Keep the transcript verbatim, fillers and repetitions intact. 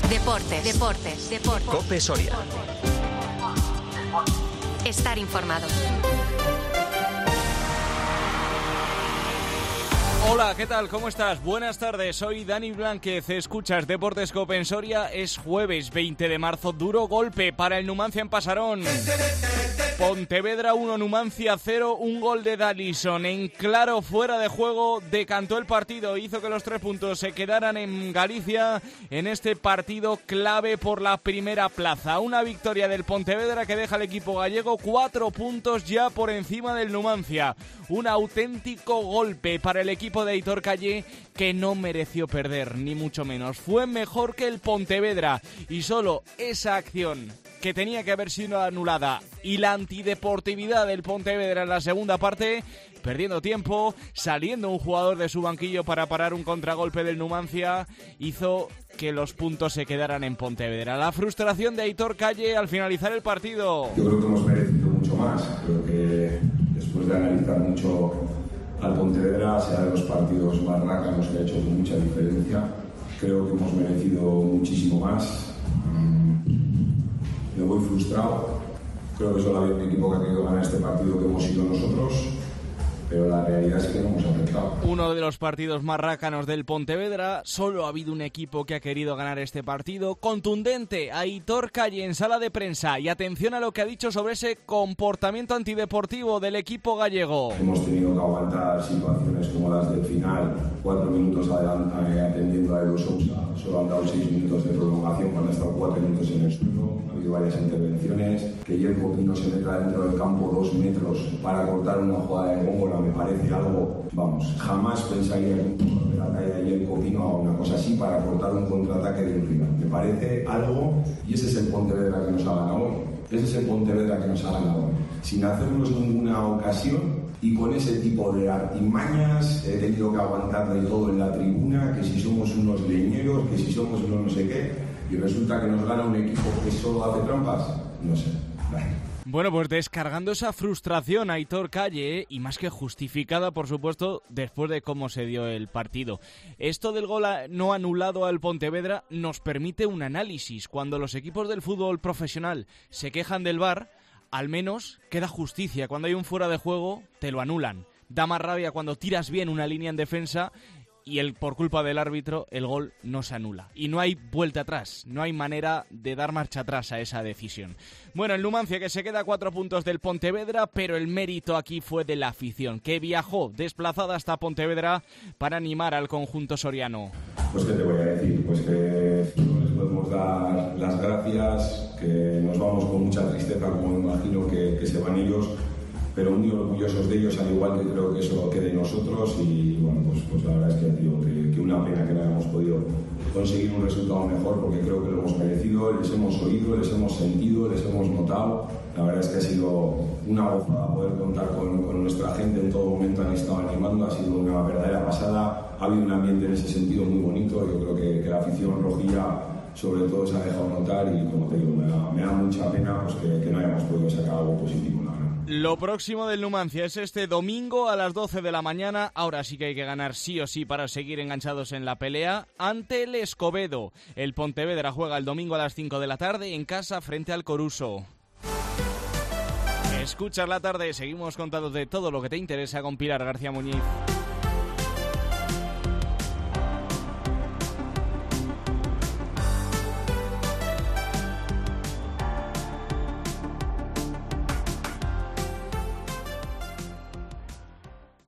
Deportes, deportes, deportes. COPE Soria. Estar informado. Hola, ¿qué tal? ¿Cómo estás? Buenas tardes, soy Dani Blánquez, escuchas Deportes COPE en Soria. Es jueves veinte de marzo, duro golpe para el Numancia en Pasarón. Pontevedra uno, Numancia cero, un gol de Dallison en claro fuera de juego, decantó el partido, hizo que los tres puntos se quedaran en Galicia en este partido clave por la primera plaza. Una victoria del Pontevedra que deja al equipo gallego cuatro puntos ya por encima del Numancia. Un auténtico golpe para el equipo de Aitor Calle, que no mereció perder, ni mucho menos. Fue mejor que el Pontevedra y solo esa acción, que tenía que haber sido anulada, y la antideportividad del Pontevedra en la segunda parte, perdiendo tiempo, saliendo un jugador de su banquillo para parar un contragolpe del Numancia, hizo que los puntos se quedaran en Pontevedra. La frustración de Aitor Calle al finalizar el partido. Yo creo que hemos merecido mucho más. Creo que después de analizar mucho al Pontevedra, sea de los partidos más rácanos que ha hecho con mucha diferencia, creo que hemos merecido muchísimo más. Me voy frustrado. Creo que solo había un equipo que ha querido ganar este partido, que hemos sido nosotros, pero la realidad es que no hemos acertado. Uno de los partidos más rácanos del Pontevedra. Solo ha habido un equipo que ha querido ganar este partido. Contundente, Aitor Calle en sala de prensa. Y atención a lo que ha dicho sobre ese comportamiento antideportivo del equipo gallego. Hemos tenido que aguantar situaciones como las del final, cuatro minutos adelante, atendiendo a Edu Sousa. Solo han dado seis minutos de prolongación cuando ha estado cuatro minutos en el suelo. Ha habido varias intervenciones. Que Yerko Pino se meta dentro del campo dos metros para cortar una jugada de góngola me parece algo, vamos, jamás pensaría que un jugador de la talla de Yerko Pino haga una cosa así para cortar un contraataque de un rival. Me parece algo, y ese es el Pontevedra que nos ha ganado hoy. Ese es el Pontevedra que nos ha ganado hoy. Sin hacernos ninguna ocasión y con ese tipo de artimañas. He tenido que aguantar de todo en la tribuna, que si somos unos leñeros, que si somos unos no sé qué, y resulta que nos gana un equipo que solo hace trampas. No sé. Vale. Bueno, pues descargando esa frustración a Aitor Calle, y más que justificada, por supuesto, después de cómo se dio el partido. Esto del gol no anulado al Pontevedra nos permite un análisis. Cuando los equipos del fútbol profesional se quejan del V A R, al menos queda justicia. Cuando hay un fuera de juego, te lo anulan. Da más rabia cuando tiras bien una línea en defensa y el, por culpa del árbitro, el gol no se anula. Y no hay vuelta atrás, no hay manera de dar marcha atrás a esa decisión. Bueno, el Numancia que se queda a cuatro puntos del Pontevedra, pero el mérito aquí fue de la afición, que viajó desplazada hasta Pontevedra para animar al conjunto soriano. Pues qué te voy a decir, pues que no les podemos dar las gracias, que nos vamos con mucha tristeza, como me imagino que, que se van ellos, pero muy orgullosos de ellos, al igual que creo que eso quede de nosotros. Y bueno, pues, pues la verdad es que, tío, que, que una pena que no hayamos podido conseguir un resultado mejor, porque creo que lo hemos merecido, les hemos oído, les hemos sentido, les hemos notado. La verdad es que ha sido una gozada poder contar con, con nuestra gente. En todo momento han estado animando, ha sido una verdadera pasada. Ha habido un ambiente en ese sentido muy bonito. Yo creo que, que la afición rojilla sobre todo se ha dejado notar, y como te digo, me da, me da mucha pena pues, que, que no hayamos podido sacar algo positivo. La verdad. Lo próximo del Numancia es este domingo a las doce de la mañana. Ahora sí que hay que ganar sí o sí para seguir enganchados en la pelea ante el Escobedo. El Pontevedra juega el domingo a las cinco de la tarde en casa frente al Coruso. Escuchas la tarde, seguimos contándote todo lo que te interesa con Pilar García Muñiz.